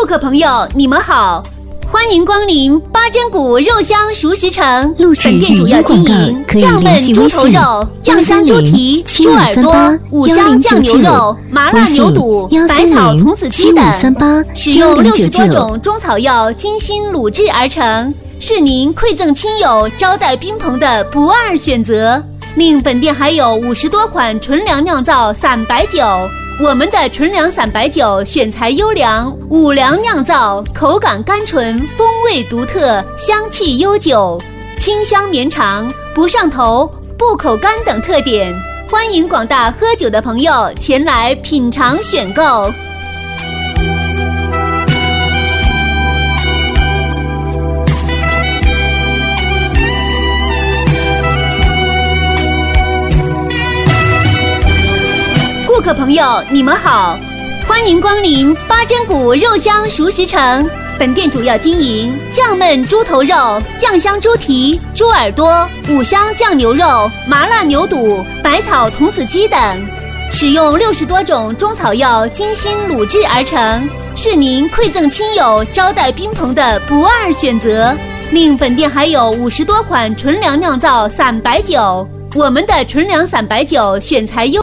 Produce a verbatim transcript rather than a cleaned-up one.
顾客朋友，你们好，欢迎光临八珍谷肉香熟食城。本店主要经营酱焖猪头肉、酱香猪蹄、猪耳朵、五香酱牛肉、麻辣牛肚、百草童子鸡等，使用六十多种中草药精心卤制而成，是您馈赠亲友、招待宾朋的不二选择。另本店还有五十多款纯粮酿造散白酒。我们的纯粮散白酒选材优良，五粮酿造，口感甘醇，风味独特，香气悠久，清香绵长，不上头，不口干等特点。欢迎广大喝酒的朋友前来品尝选购。顾客朋友，你们好，欢迎光临八珍谷肉香熟食城。本店主要经营酱焖猪头肉、酱香猪蹄、猪耳朵、五香酱牛肉、麻辣牛肚、百草童子鸡等，使用六十多种中草药精心卤制而成，是您馈赠亲友、招待宾朋的不二选择。另本店还有五十多款纯粮酿造散白酒，我们的纯粮散白酒选材优